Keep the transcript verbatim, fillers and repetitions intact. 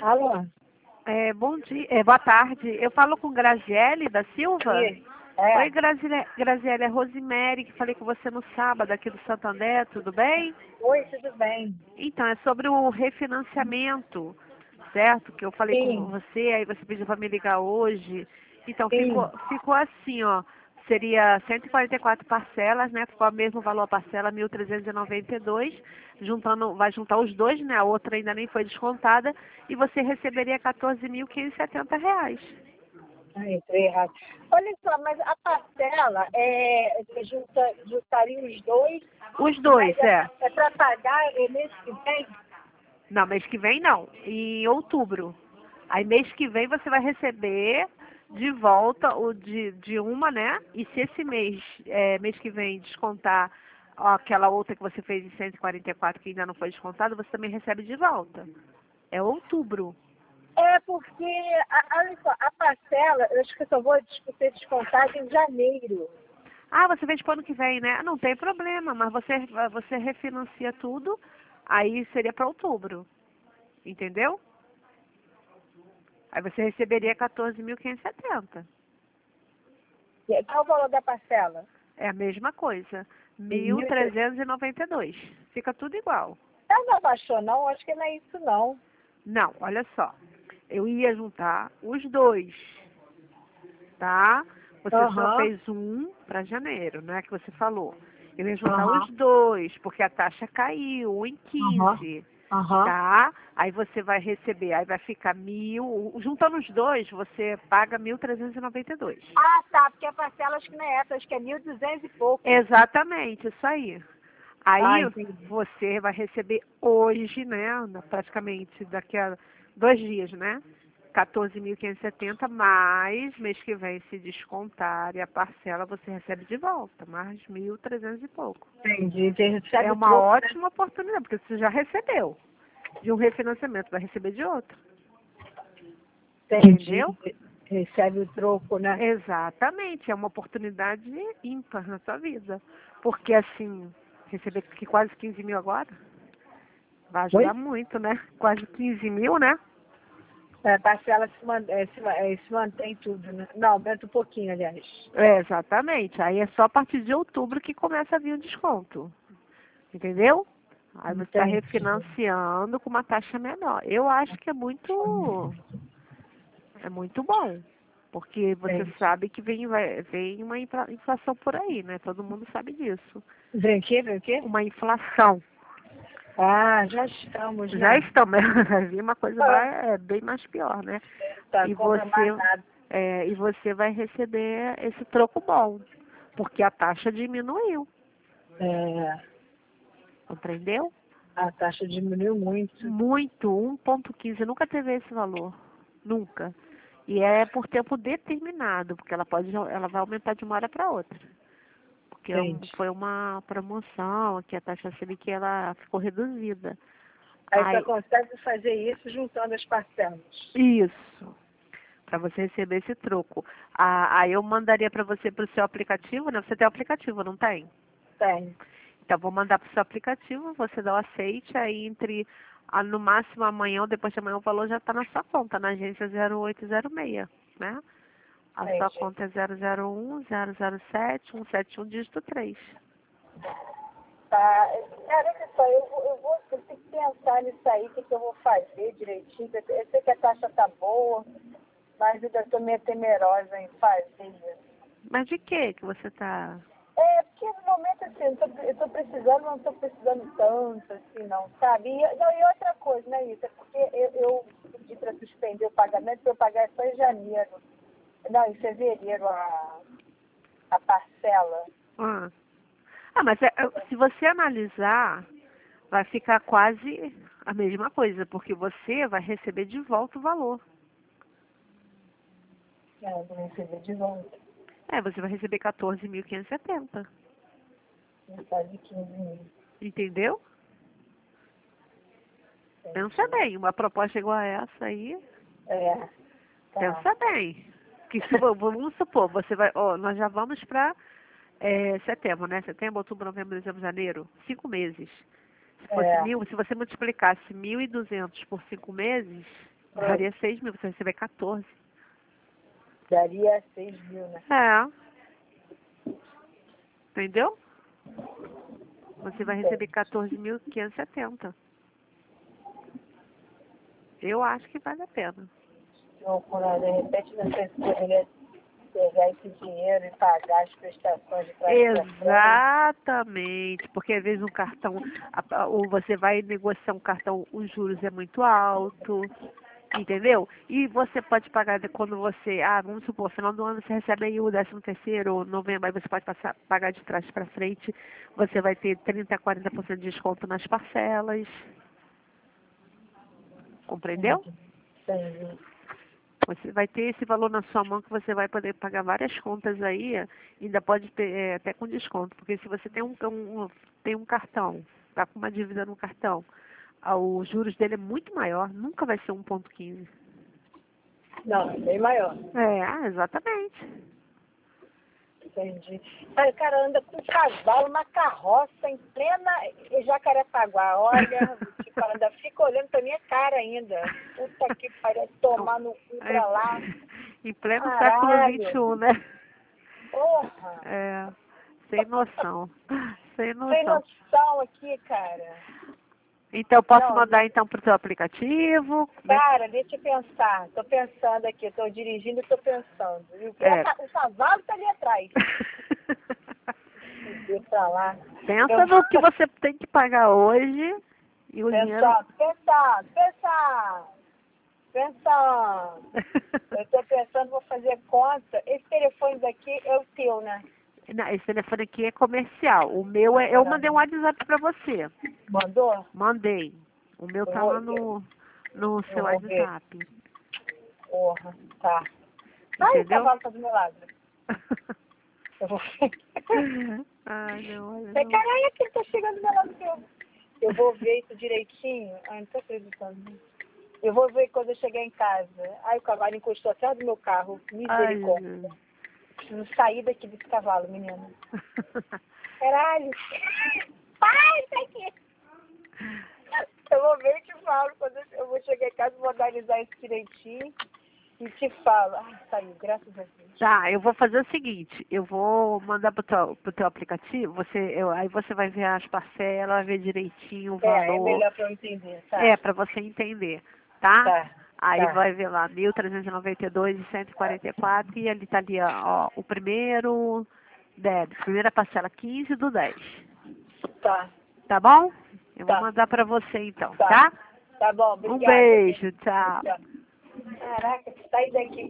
Alô? É, bom dia, é, boa tarde. Eu falo com Graziele da Silva? Sim. É. Oi, Graziele, Graziele, é Rosemary, que falei com você no sábado aqui do Santander, tudo bem? Oi, tudo bem? Então, é sobre o refinanciamento, certo? Que eu falei com Sim, você, aí você pediu para me ligar hoje. Então, ficou, sim. ficou assim, ó. Seria cento e quarenta e quatro parcelas, né? Ficou o mesmo valor a parcela, mil trezentos e noventa e dois. Juntando, vai juntar os dois, né? A outra ainda nem foi descontada. E você receberia quatorze mil quinhentos e setenta reais. Ai, entrei errado. Olha só, mas a parcela é, junta, juntaria os dois, Os mas dois, é, é. é para pagar é mês que vem? Não, mês que vem não. Em outubro. Aí mês que vem você vai receber de volta o de, de uma, né? E se esse mês, é, mês que vem, descontar aquela outra que você fez em cento e quarenta e quatro que ainda não foi descontada, você também recebe de volta. É outubro. É porque, a- olha só, a parcela, eu acho que eu só vou discutir descontagem em janeiro. Ah, você vende para ano que vem, né? Não tem problema, mas você, você refinancia tudo, aí seria para outubro. Entendeu? Aí você receberia quatorze mil quinhentos e setenta. E qual o valor da parcela? É a mesma coisa. Mil mil e trezentos. trezentos e e noventa e dois. Fica tudo igual. Ah, não abaixou não? Acho que não é isso não. Não, olha só. Eu ia juntar os dois, tá? Você só Aham, fez um para janeiro, não é que você falou. Eu ia juntar os aham, dois, porque a taxa caiu, um em aham, quinze, aham. tá? Aí você vai receber, aí vai ficar mil. Juntando os dois, você paga mil trezentos e noventa e dois. Ah, tá, porque a parcela acho que não é essa, acho que é mil e duzentos e pouco. Exatamente, isso aí. Aí Ah, entendi. você vai receber hoje, né, na- praticamente daqui a dois dias, né, quatorze mil quinhentos e setenta, mais mês que vem se descontar e a parcela você recebe de volta, mais mil e trezentos e pouco. Entendi. Você É recebe o uma troco, né? ótima oportunidade, porque você já recebeu de um refinanciamento, vai receber de outro, Entendi. entendeu? Recebe o troco, né? Exatamente, é uma oportunidade ímpar na sua vida. Porque assim, receber que quase quinze mil agora, vai ajudar Oi? muito, né? Quase quinze mil, né? É, a parcela se, man, é, se, ma- é, se mantém tudo, né? Não, aumenta um pouquinho, aliás. É, exatamente. Aí é só a partir de outubro que começa a vir o desconto. Entendeu? Aí você está Entendi. refinanciando com uma taxa menor. Eu acho que é muito, é muito bom. Porque você Entendi. sabe que vem, vai- vem uma infla- inflação por aí, né? Todo mundo sabe disso. Vem o quê? Vem o quê? Uma inflação. Ah, já estamos, Já né? estão, mas vai vir uma coisa Ah, mais, é, bem mais pior, né? tá, E compra mais você, nada. é, e você vai receber esse troco bom, porque a taxa diminuiu, É, entendeu? a taxa diminuiu muito. Muito, um ponto quinze, nunca teve esse valor, nunca. E é por tempo determinado, porque ela pode, ela vai aumentar de uma hora para outra. Porque é um- Entendi. foi uma promoção, que a taxa Selic ela ficou reduzida. Aí só Aí, consegue fazer isso juntando as parcelas. isso. Para você receber esse troco. Ah, aí eu mandaria para você para o seu aplicativo, né? Você tem o aplicativo, não tem? Tem. Então vou mandar para o seu aplicativo, você dá o aceite, aí entre ah, no máximo amanhã ou depois de amanhã o valor já está na sua conta, na agência zero oito zero seis, né? A sua Entendi. conta é zero zero um zero zero sete cento e setenta e um dígito três. Tá. Cara, olha só, eu vou, eu vou eu tenho que pensar nisso aí, o que, que eu vou fazer direitinho. Eu eu sei que a taxa tá boa, mas ainda estou meio temerosa em fazer isso. Mas de que que você está... É, porque no momento, assim, eu tô, eu tô precisando, mas não tô precisando tanto, assim, não, sabe? E, não, e outra coisa, né, isso? É porque eu, eu pedi para suspender o pagamento, para eu pagar só em janeiro. Não, em fevereiro a, a parcela. Ah, ah mas é, é, se você analisar, vai ficar quase a mesma coisa, porque você vai receber de volta o valor. É, eu vou receber de volta. É, você vai receber quatorze mil quinhentos e setenta. Metade de quinze mil. Entendeu? Pensa Entendi. bem, uma proposta igual a essa aí, É, tá. pensa bem. Que se vo- vamos supor, você vai, ó, nós já vamos para setembro, né? Setembro, outubro, novembro, dezembro, janeiro, cinco meses. Se fosse É, mil, se você multiplicasse mil e duzentos por cinco meses, Daria seis mil, você vai receber quatorze. Daria seis mil, né? É. Entendeu? Você vai receber quatorze mil quinhentos e setenta. Eu acho que vale a pena. Não, quando de repente você poderia pegar esse dinheiro e pagar as prestações de trás pra frente. Exatamente, porque às vezes um cartão, a- a- ou você vai negociar um cartão, os juros é muito alto, entendeu? E você pode pagar de- quando você, ah, vamos supor, final do ano você recebe aí o décimo terceiro ou novembro, aí você pode passar, pagar de trás para frente, você vai ter trinta a quarenta por cento de desconto nas parcelas. Compreendeu? Entendi. Você vai ter esse valor na sua mão que você vai poder pagar várias contas aí, ainda pode ter é, até com desconto, porque se você tem um, um- tem um cartão, está com uma dívida no cartão, ah, os juros dele é muito maior, nunca vai ser um ponto quinze. Não, é bem maior. É, ah, exatamente. Entendi. Aí o cara anda com um cavalo, uma carroça em plena Jacarepaguá. Olha, o cara ainda fica olhando pra minha cara ainda. Puta que pariu, tomar no cu pra lá. Em pleno Caralho. século vinte e um, né? Porra. É, sem noção. Sem Sem noção. noção aqui, cara. Então, eu posso Não, mandar então pro seu aplicativo? Né? cara, deixa eu pensar. Tô pensando aqui, tô dirigindo e tô pensando. E o, É. o cavalo tá ali atrás. Deixa pra lá. Pensa Eu- no que você tem que pagar hoje e o dinheiro... Pensando, pensando, pensando, pensando. Eu tô pensando, vou fazer conta. Esse telefone daqui é o teu, né? Não, esse telefone aqui é comercial. O meu é... Eu mandei um WhatsApp pra você. Mandou? Mandei. O meu Eu tá vou- lá no, no seu vou ver. WhatsApp. Porra, tá. Ai, o Entendeu? cavalo tá do meu lado. Eu vou ver. Ai, não, olha Ai, não. caralho, que ele tá chegando do meu lado. Eu, eu vou ver isso direitinho. Ai, não tô acreditando. Eu vou ver quando eu chegar em casa. Ai, o cavalo encostou atrás do meu carro. Ai, Misericórdia. Jesus. Não saí daqui desse cavalo, menina. Caralho. Pai, tá aqui. Eu vou ver e te falo. Quando eu- eu vou chegar em casa, vou organizar isso direitinho. E te falo. Ai, saiu, graças a Deus. Tá, eu vou fazer o seguinte, eu vou mandar pro teu, pro teu aplicativo, você, eu, aí você vai ver as parcelas, vai ver direitinho o É, é valor. melhor pra eu entender, tá? É, pra você entender, tá? Tá, Aí tá. vai ver lá, mil trezentos e noventa e dois e cento e quarenta e quatro, e ali tá ali, ó, ó, o primeiro débito, primeira parcela quinze do dez. Tá, Tá bom? Eu vou tá. mandar pra você então, Tá. tá? Tá bom, Um obrigada. beijo, tchau. Tchau. Caraca, sai daqui.